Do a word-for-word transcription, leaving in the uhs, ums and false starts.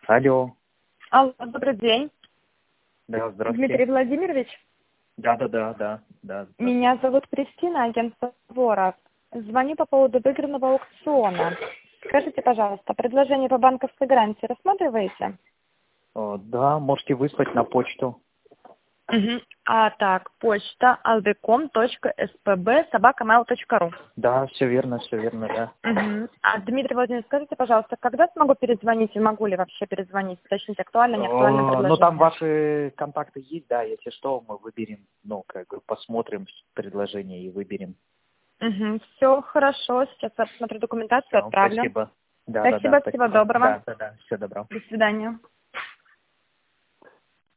Алло. Алло, добрый день. Да, здравствуйте. Дмитрий Владимирович, Да, да, да, да, да. меня зовут Кристина, агентство Воров. Звоню по поводу выигранного аукциона. Скажите, пожалуйста, предложение по банковской гарантии рассматриваете? О, да, можете выслать на почту. Угу. А так, почта alvecom точка эс пэ бэ собака mail точка ру. Да, все верно, все верно, да. Угу. А, Дмитрий Владимирович, скажите, пожалуйста, когда смогу перезвонить и могу ли вообще перезвонить, уточнить актуально, не актуально О, предложение? ну там ваши контакты есть, да, если что, мы выберем, ну, как бы посмотрим предложение и выберем. Угу. Все хорошо, сейчас я посмотрю документацию, Всё, отправлю. спасибо. Да, да, Спасибо, да, всего спасибо. доброго. Да, да, да, всего доброго. До свидания.